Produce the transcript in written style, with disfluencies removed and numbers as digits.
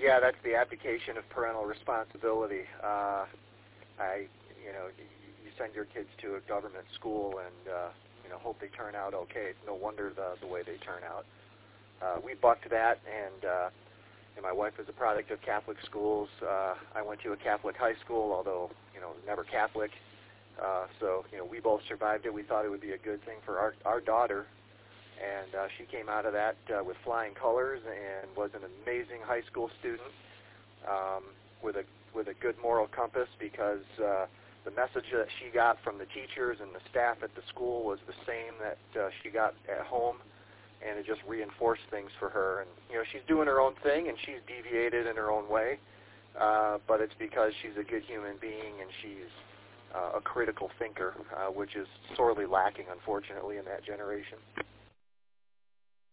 Yeah, that's the abdication of parental responsibility. You send your kids to a government school and hope they turn out okay. It's no wonder the way they turn out. We bucked that, and my wife was a product of Catholic schools. I went to a Catholic high school, although never Catholic. So we both survived it. We thought it would be a good thing for our daughter, and she came out of that with flying colors and was an amazing high school student with a good moral compass, because the message that she got from the teachers and the staff at the school was the same that she got at home, and it just reinforced things for her. And she's doing her own thing, and she's deviated in her own way, but it's because she's a good human being and she's a critical thinker, which is sorely lacking, unfortunately, in that generation.